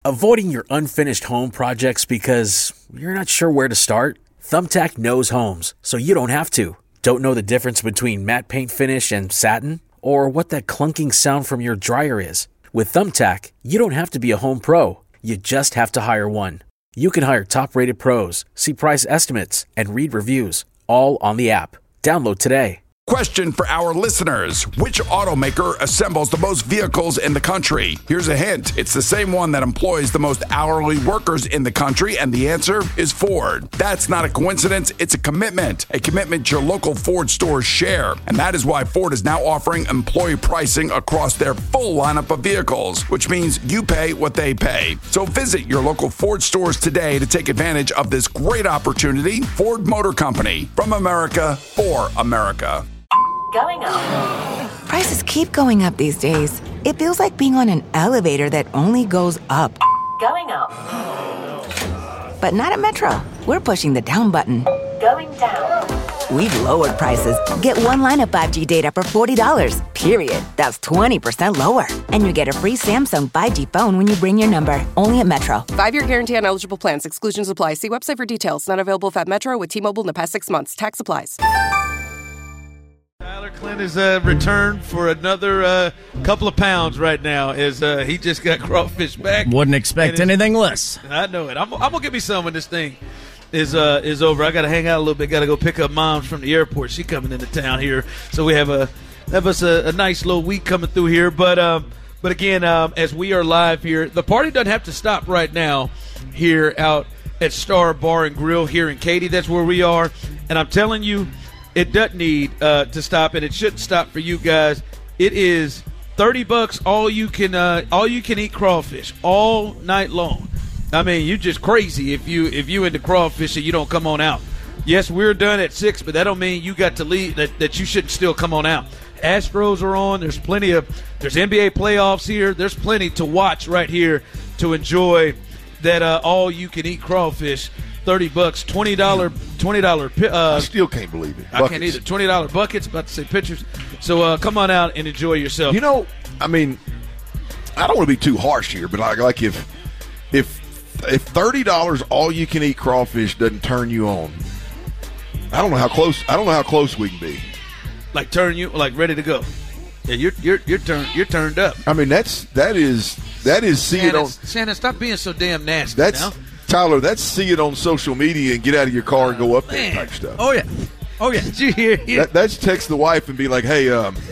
Avoiding your unfinished home projects because you're not sure where to start? Thumbtack knows homes, so you don't have to. Don't know the difference between matte paint finish and satin? Or what that clunking sound from your dryer is? With Thumbtack, you don't have to be a home pro. You just have to hire one. You can hire top-rated pros, see price estimates, and read reviews, all on the app. Download today. Question for our listeners. Which automaker assembles the most vehicles in the country? Here's a hint. It's the same one that employs the most hourly workers in the country, and the answer is Ford. That's not a coincidence. It's a commitment your local Ford stores share. And that is why Ford is now offering employee pricing across their full lineup of vehicles, which means you pay what they pay. So visit your local Ford stores today to take advantage of this great opportunity. Ford Motor Company, from America for America. Going up. Prices keep going up these days. It feels like being on an elevator that only goes up. Going up. But not at Metro. We're pushing the down button. Going down. We've lowered prices. Get one line of 5G data for $40, period. That's 20% lower. And you get a free Samsung 5G phone when you bring your number. Only at Metro. 5-year guarantee on eligible plans. Exclusions apply. See website for details. Not available at Metro with T-Mobile in the past 6 months. Tax applies. Tyler Clint has returned for another couple of pounds right now as he just got crawfish back. Wouldn't expect anything less. I know it. I'm going to get me some when this thing is over. I got to hang out a little bit. Got to go pick up Mom from the airport. She coming into town here. So we have us a nice little week coming through here. But again, as we are live here, the party doesn't have to stop right now here out at Star Bar and Grill here in Katy. That's where we are. And I'm telling you, it doesn't need to stop, and it shouldn't stop for you guys. It is $30 all you can eat crawfish all night long. I mean, you're just crazy if you into crawfish and you don't come on out. Yes, we're done at 6, but that don't mean you got to leave. That you shouldn't still come on out. Astros are on. There's NBA playoffs here. There's plenty to watch right here to enjoy that all you can eat crawfish. $30, $20. I still can't believe it. Buckets. I can't either. $20 buckets. About to say pitchers. So come on out and enjoy yourself. You know, I mean, I don't want to be too harsh here, but like if $30 all you can eat crawfish doesn't turn you on, I don't know how close we can be. Like turn you ready to go. Yeah, you're turned up. I mean that is see it on. Shannon, stop being so damn nasty. That's now. Tyler, that's see it on social media and get out of your car and go up there type stuff. Oh, yeah. Did you hear? That's text the wife and be like, hey,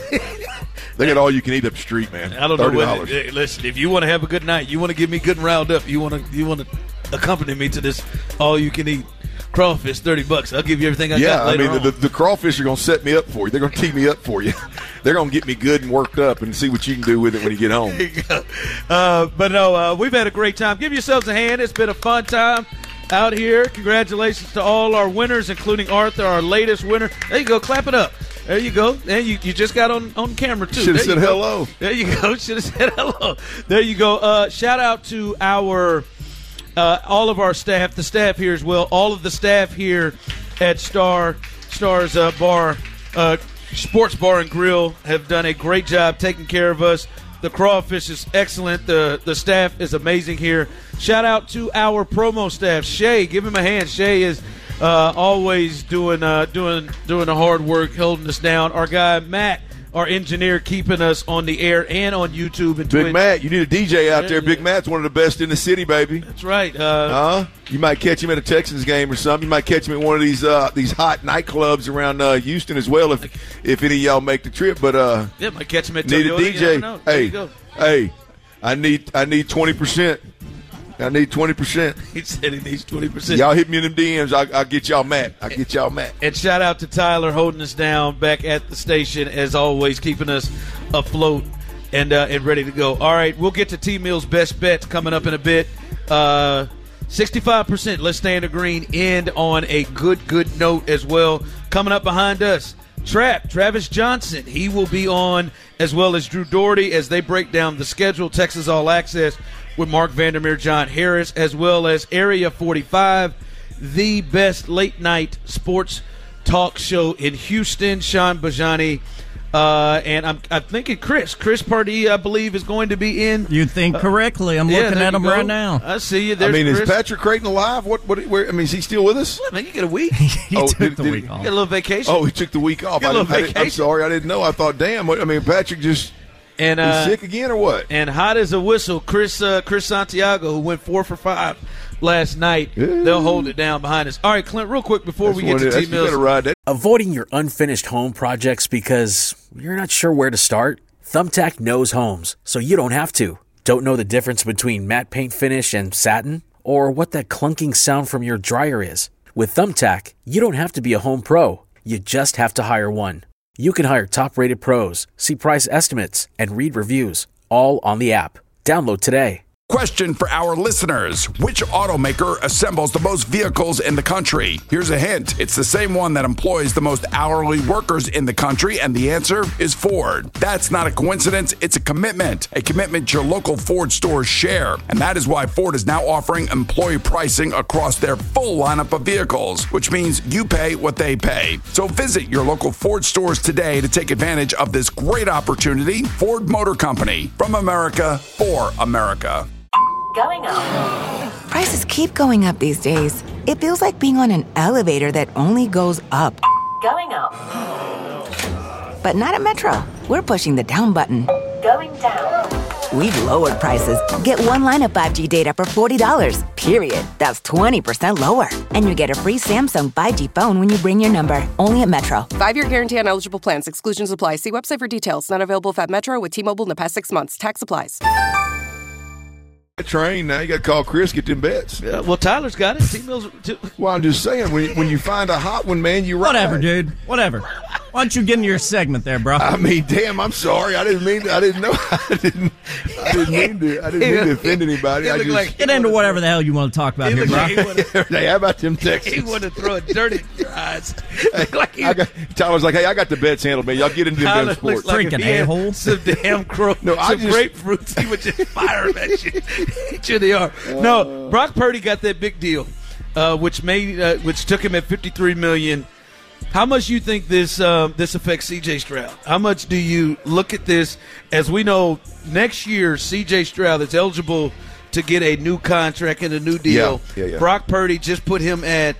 they got all you can eat up the street, man. I don't know. Listen, if you want to have a good night, you want to get me good and riled up, you want to accompany me to this all you can eat crawfish, $30. I'll give you everything I got later on. The crawfish are going to set me up for you. They're going to tee me up for you. They're going to get me good and worked up and see what you can do with it when you get home. There you go. But no, we've had a great time. Give yourselves a hand. It's been a fun time out here. Congratulations to all our winners, including Arthur, our latest winner. There you go. Clap it up. There you go. And you just got on camera, too. Should have said hello. There you go. Should have said hello. There you go. Shout out to our all of our staff, the staff here as well, all of the staff here at Star's Bar, Sports Bar and Grill have done a great job taking care of us. The crawfish is excellent. The staff is amazing here. Shout out to our promo staff. Shay, give him a hand. Shay is always doing the hard work, holding us down. Our guy Matt, our engineer, keeping us on the air and on YouTube and Twitch. Big Matt, you need a DJ out there. Big Matt's one of the best in the city, baby. That's right. You might catch him at a Texans game or something. You might catch him at one of these hot nightclubs around Houston as well if any of y'all make the trip. But might catch him at need a DJ. Hey, I need 20%. I need 20%. He said he needs 20%. Y'all hit me in them DMs. I'll get y'all Matt. And shout out to Tyler holding us down back at the station, as always, keeping us afloat and ready to go. All right, we'll get to T-Mill's best bets coming up in a bit. 65%. Let's stay in the green. End on a good note as well. Coming up behind us, Travis Johnson. He will be on, as well as Drew Doherty, as they break down the schedule. Texas All Access with Mark Vandermeer, John Harris, as well as Area 45, the best late-night sports talk show in Houston. Sean Bajani And I'm thinking Chris Pardee, I believe, is going to be in. You think correctly. I'm looking at him right now. I see you. There's Chris. Chris. Is Patrick Creighton alive? Where? Is he still with us? Man, you get a week. He took the week off. Get a little vacation. Oh, he took the week off. I'm sorry, I didn't know. I thought, damn. Patrick just he's sick again or what? And hot as a whistle, Chris Santiago, who went 4 for 5 last night. They'll hold it down behind us. All right, Clint, real quick before we get to T-Mills. Avoiding your unfinished home projects because you're not sure where to start? Thumbtack knows homes, so you don't have to. Don't know the difference between matte paint finish and satin? Or what that clunking sound from your dryer is? With Thumbtack, you don't have to be a home pro. You just have to hire one. You can hire top-rated pros, see price estimates, and read reviews, all on the app. Download today. Question for our listeners. Which automaker assembles the most vehicles in the country? Here's a hint. It's the same one that employs the most hourly workers in the country, and the answer is Ford. That's not a coincidence. It's a commitment your local Ford stores share. And that is why Ford is now offering employee pricing across their full lineup of vehicles, which means you pay what they pay. So visit your local Ford stores today to take advantage of this great opportunity. Ford Motor Company, from America, for America. Going up. Prices keep going up these days. It feels like being on an elevator that only goes up. Going up. But not at Metro. We're pushing the down button. Going down. We've lowered prices. Get one line of 5G data for $40, period. That's 20% lower. And you get a free Samsung 5G phone when you bring your number. Only at Metro. 5-year guarantee on eligible plans. Exclusions apply. See website for details. Not available at Metro with T-Mobile in the past 6 months. Tax applies. Train now, you got to call Chris, get them bets. Yeah, well, Tyler's got it. T-Mills. Well, I'm just saying, when you find a hot one, man, you ride. Whatever, dude. Whatever. Why don't you get into your segment there, bro? I mean, damn, I'm sorry. I didn't mean to. I didn't know. I didn't mean to offend anybody. Get into whatever the hell you want to talk about here, bro. Hey, how about them Texans? He wanted to throw a dirt in your eyes. Tyler's like, hey, I got the bets handled, man. Y'all get into them damn sports. Freaking a-hole. Some damn grapefruits. He would just fire them at you. Hit you in the arm. No, Brock Purdy got that big deal, which took him at $53 million. How much do you think this affects C.J. Stroud? How much do you look at this? As we know, next year C.J. Stroud is eligible to get a new contract and a new deal. Yeah. Brock Purdy just put him at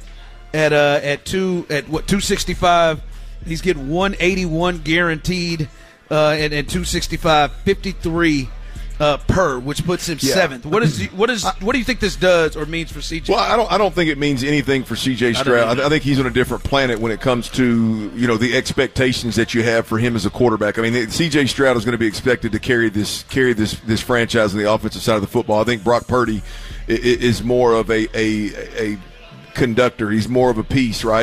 265. He's getting 181 guaranteed, and 265, 53 per, which puts him 7th. What do you think this does or means for CJ? Well, I don't think it means anything for CJ Stroud. I think he's on a different planet when it comes to the expectations that you have for him as a quarterback. I mean, CJ Stroud is going to be expected to carry this franchise on the offensive side of the football. I think Brock Purdy is more of a conductor. He's more of a piece, right?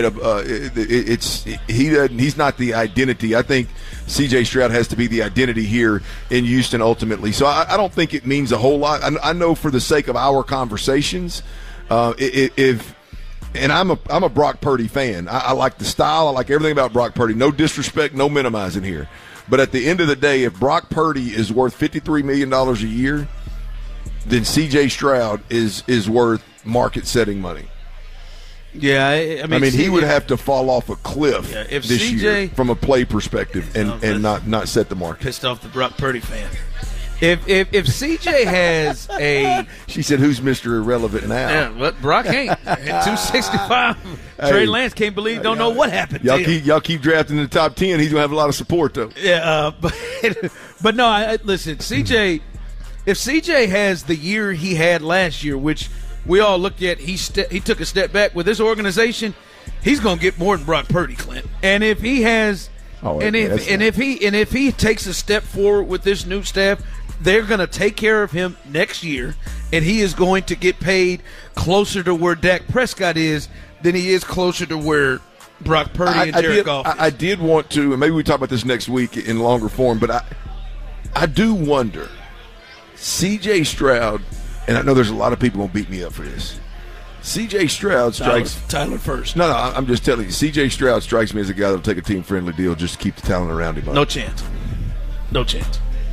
He's not the identity. I think C.J. Stroud has to be the identity here in Houston ultimately. So I don't think it means a whole lot. I know for the sake of our conversations, and I'm a Brock Purdy fan. I like the style. I like everything about Brock Purdy. No disrespect, no minimizing here. But at the end of the day, if Brock Purdy is worth $53 million a year, then C.J. Stroud is worth market-setting money. Yeah, I mean he would have to fall off a cliff this year from a play perspective and not set the market. Pissed off the Brock Purdy fan. If CJ has a, she said, "Who's Mr. Irrelevant now?" Yeah, but Brock ain't at 265. Trey Lance don't know what happened. Y'all keep drafting in the top 10. He's gonna have a lot of support though. Yeah, but no. Listen, CJ. If CJ has the year he had last year, which we all looked at, he took a step back with this organization. He's going to get more than Brock Purdy, Clint. And if he has, if he takes a step forward with this new staff, they're going to take care of him next year, and he is going to get paid closer to where Dak Prescott is than he is closer to where Brock Purdy and Jared Goff is. I did want to, and maybe we talk about this next week in longer form, but I do wonder, C.J. Stroud. And I know there's a lot of people going to beat me up for this. C.J. Stroud strikes – Tyler first. No, I'm just telling you. C.J. Stroud strikes me as a guy that will take a team-friendly deal just to keep the talent around him. No chance.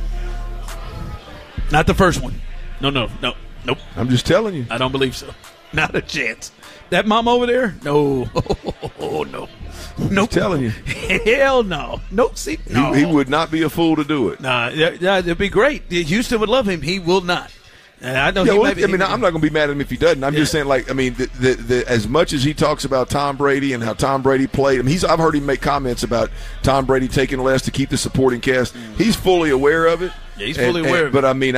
Not the first one. No. Nope. I'm just telling you. I don't believe so. Not a chance. That mom over there? No. Oh, no. Nope. I'm telling you. Hell no. Nope. See, no. He would not be a fool to do it. Nah, it'd be great. Houston would love him. He will not. And I know I'm not going to be mad at him if he doesn't. I'm just saying, like, I mean, as much as he talks about Tom Brady and how Tom Brady played, I mean, I've heard him make comments about Tom Brady taking less to keep the supporting cast. He's fully aware of it. Yeah, he's fully aware of it. But, I mean,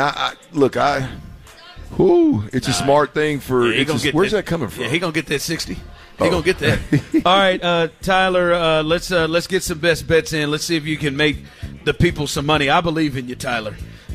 it's a smart thing for where's that coming from? Yeah, he going to get that 60. He going to get that. All right, Tyler, let's get some best bets in. Let's see if you can make the people some money. I believe in you, Tyler.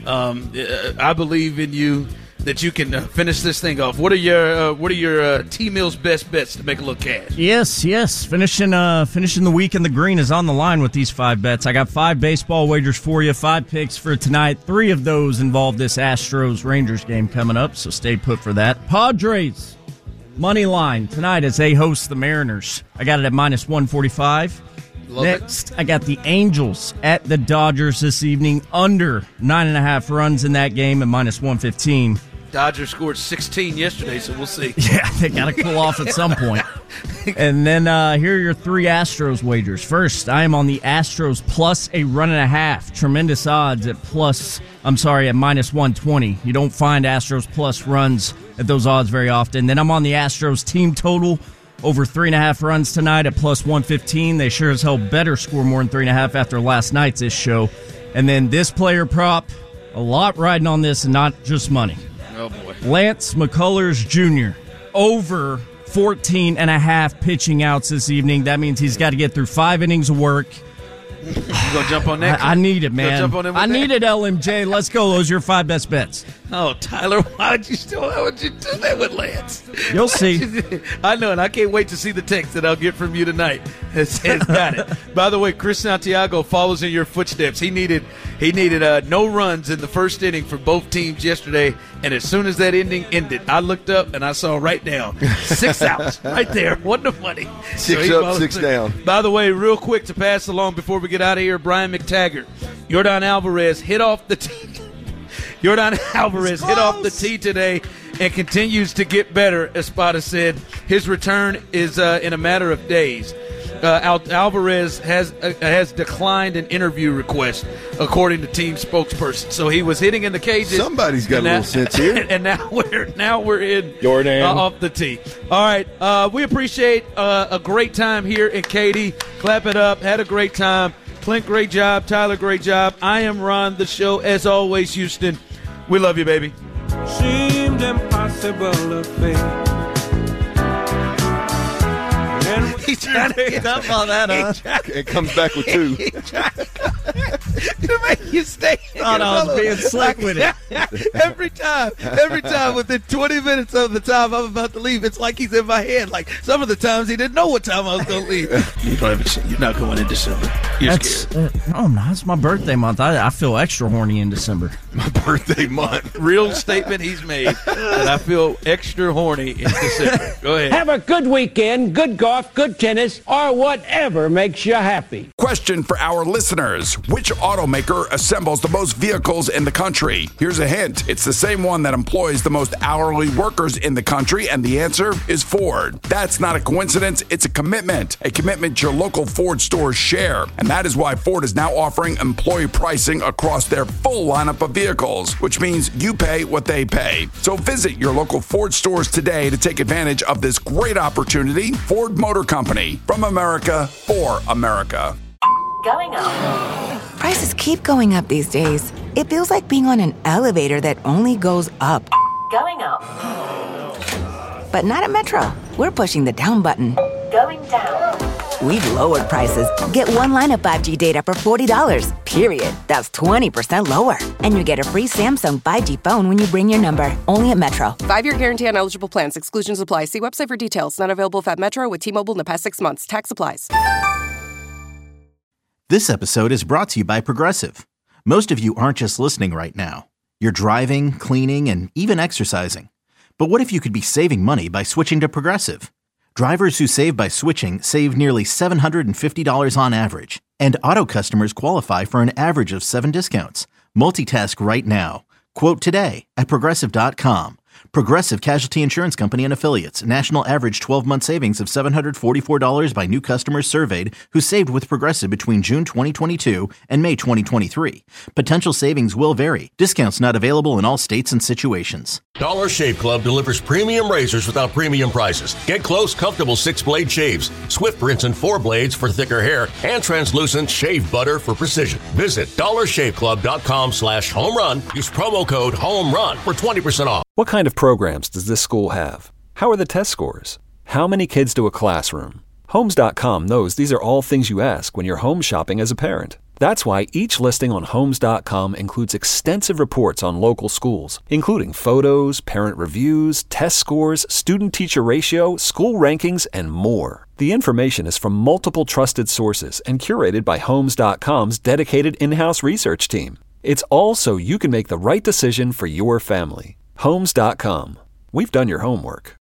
I believe in you that you can finish this thing off. What are your T-Mill's best bets to make a little cash? Yes. Finishing the week in the green is on the line with these 5 bets. I got 5 baseball wagers for you, 5 picks for tonight. 3 of those involve this Astros-Rangers game coming up, so stay put for that. Padres money line tonight as they host the Mariners. I got it at minus 145. Next, I got the Angels at the Dodgers this evening, under 9.5 runs in that game at minus 115. Dodgers scored 16 yesterday, so we'll see. Yeah, they got to cool off at some point. And then here are your 3 Astros wagers. First, I am on the Astros plus a 1.5. Tremendous odds at minus 120. You don't find Astros plus runs at those odds very often. Then I'm on the Astros team total over 3.5 runs tonight at plus 115. They sure as hell better score more than 3.5 after last night's show. And then this player prop, a lot riding on this and not just money. Oh, boy. Lance McCullers Jr. over 14.5 pitching outs this evening. That means he's got to get through 5 innings of work. You gonna jump on that? I need it, man. Jump on him with I need it, LMJ. Let's go. Those are your 5 best bets. Oh, Tyler, why would you do that with Lance? You'll see. I know, and I can't wait to see the text that I'll get from you tonight. It's got it. By the way, Chris Santiago follows in your footsteps. He needed no runs in the first inning for both teams yesterday, and as soon as that inning ended, I looked up and I saw right down 6 outs right there. What the money? 6 up, 6 down. By the way, real quick to pass along before we get out of here, Brian McTaggart, Yordan Alvarez hit off the tee. Jordan Alvarez hit off the tee today and continues to get better, Espada said. His return is in a matter of days. Alvarez has declined an interview request, according to team spokesperson. So he was hitting in the cages. Somebody's got a little sense here. And now we're in Jordan off the tee. All right, we appreciate a great time here in Katy. Clap it up. Had a great time. Clint, great job. Tyler, great job. I am Ron, the show. As always, Houston, we love you, baby. Seemed impossible to fail. He's trying to get up on that, huh? It comes back with 2. To make you stay. I was being slick with it. Every time, within 20 minutes of the time I'm about to leave, it's like he's in my head. Like some of the times he didn't know what time I was going to leave. You're not going in December. You're scared. No, I'm not. It's my birthday month. I feel extra horny in December. My birthday month. Real statement he's made that I feel extra horny in December. Go ahead. Have a good weekend, good golf, good tennis, or whatever makes you happy. Question for our listeners. Which automaker assembles the most vehicles in the country? Here's a hint. It's the same one that employs the most hourly workers in the country, and the answer is Ford. That's not a coincidence. It's a commitment your local Ford stores share. And that is why Ford is now offering employee pricing across their full lineup of vehicles, which means you pay what they pay. So visit your local Ford stores today to take advantage of this great opportunity. Ford Motor Company, from America, for America. Going up. Prices keep going up these days. It feels like being on an elevator that only goes up. Going up. But not at Metro. We're pushing the down button. Going down. We've lowered prices. Get one line of 5G data for $40, period. That's 20% lower. And you get a free Samsung 5G phone when you bring your number. Only at Metro. 5-year guarantee on eligible plans. Exclusions apply. See website for details. Not available if at Metro with T-Mobile in the past 6 months. Tax applies. This episode is brought to you by Progressive. Most of you aren't just listening right now. You're driving, cleaning, and even exercising. But what if you could be saving money by switching to Progressive? Drivers who save by switching save nearly $750 on average. And auto customers qualify for an average of 7 discounts. Multitask right now. Quote today at Progressive.com. Progressive Casualty Insurance Company and Affiliates. National average 12-month savings of $744 by new customers surveyed who saved with Progressive between June 2022 and May 2023. Potential savings will vary. Discounts not available in all states and situations. Dollar Shave Club delivers premium razors without premium prices. Get close, comfortable 6-blade shaves, swift rinse and 4 blades for thicker hair, and translucent shave butter for precision. Visit dollarshaveclub.com/home run. Use promo code HOMERUN for 20% off. What kind of programs does this school have? How are the test scores? How many kids do a classroom? Homes.com knows these are all things you ask when you're home shopping as a parent. That's why each listing on Homes.com includes extensive reports on local schools, including photos, parent reviews, test scores, student-teacher ratio, school rankings, and more. The information is from multiple trusted sources and curated by Homes.com's dedicated in-house research team. It's all so you can make the right decision for your family. Homes.com. We've done your homework.